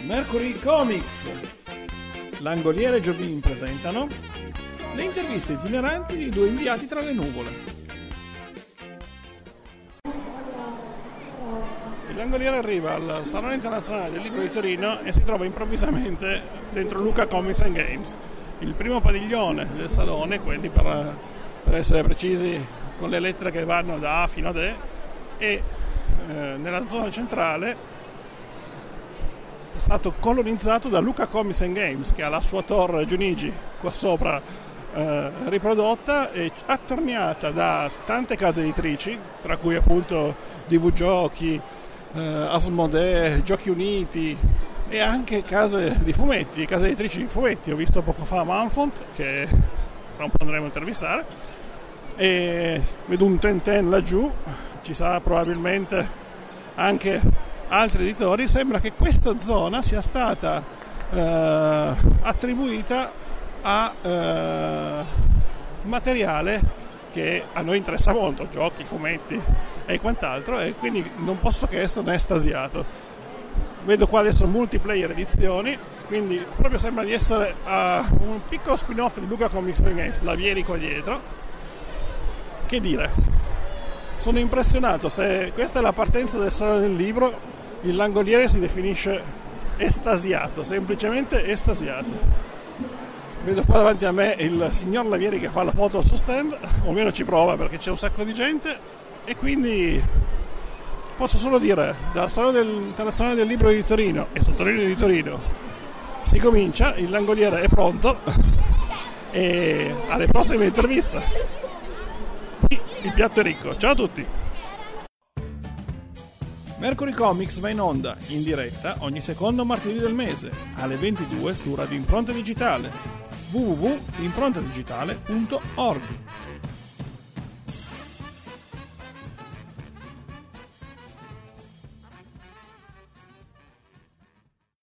Mercury Comics, Langoliere e Giobin presentano le interviste itineranti di due inviati tra le nuvole. Il Langoliere arriva al Salone Internazionale del Libro di Torino e si trova improvvisamente dentro Luca Comics and Games, il primo padiglione del salone, quelli per essere precisi con le lettere che vanno da A fino ad E, e nella zona centrale è stato colonizzato da Luca Comics and Games, che ha la sua torre Giunigi qua sopra riprodotta e attorniata da tante case editrici, tra cui appunto DV Giochi, Asmodee, Giochi Uniti e anche case di fumetti, case editrici di fumetti. Ho visto poco fa Manfont, che fra un po' andremo a intervistare, e vedo un Tintin laggiù, ci sarà probabilmente anche altri editori. Sembra che questa zona sia stata attribuita a materiale che a noi interessa molto, giochi, fumetti e quant'altro, e quindi non posso che esserne estasiato. Vedo qua adesso multiplayer edizioni, quindi proprio sembra di essere un piccolo spin-off di Luca Comics Games, la Vieri qua dietro. Che dire, sono impressionato. Se questa è la partenza del Salone del Libro, il Langoliere si definisce estasiato, semplicemente estasiato. Vedo qua davanti a me il signor Lavieri che fa la foto al suo stand, o almeno ci prova perché c'è un sacco di gente, e quindi posso solo dire, dal Salone Internazionale del Libro di Torino, e sottolineo di Torino, si comincia, il Langoliere è pronto, e alle prossime interviste. Qui il piatto è ricco. Ciao a tutti! Mercury Comics va in onda, in diretta, ogni secondo martedì del mese, alle 22 su Radio Impronta Digitale, www.improntadigitale.org.